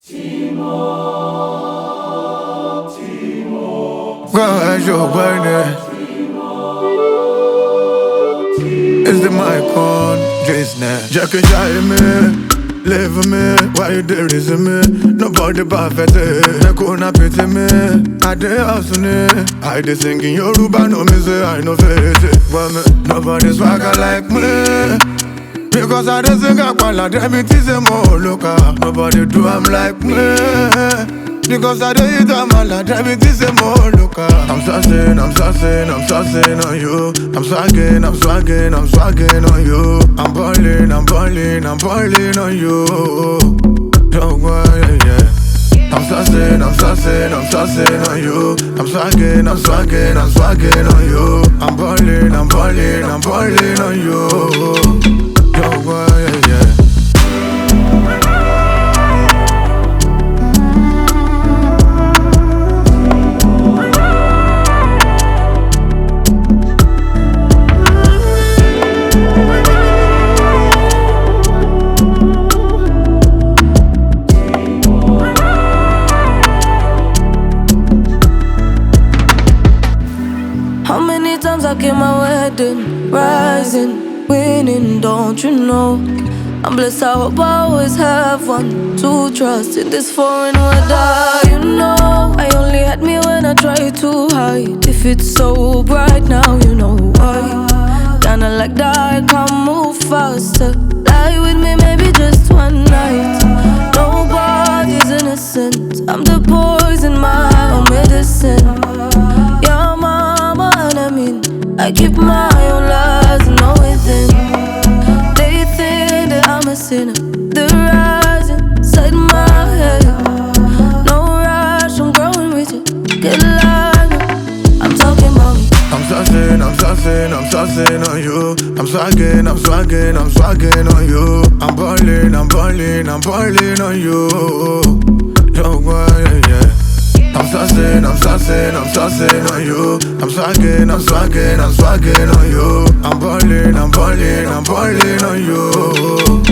Where's your burden? Is the mic on? Disney. Jack and Jai me, live me. Why you there is me? Nobody perfect. They couldn't pity me. I dey hustle it. I dey singing Yoruba, no me say I no face it. But me, nobody swagger like me. Because I dey sing Akpala, them it is a more local. Nobody do I'm like me. Because I dey eat amala, them it is a more local. I'm saucing on you. I'm swagging on you. I'm balling on you. Don't worry, yeah. I'm saucing on you. I'm swagging on you. I'm balling on you. Don't worry, yeah. How many times I came my wedding, rising, winning, don't you know? I'm blessed, I hope I always have one to trust in this foreign weather, you know. I only had me when I tried to hide. If it's so bright now, you know why. Kinda like that, I can't move faster. Lie with me, maybe just one night. Nobody's innocent. I'm the poison, my own medicine. Your mama and I mean, I keep my own lies and know within. They think that I'm a sinner. The rising inside my head. No rush, I'm growing with you. Get alive, I'm talking about me. I'm saucing on you. I'm swagging on you. I'm balling on you. Don't worry, yeah. I'm saucing on you. I'm swagging on you. I'm balling on you.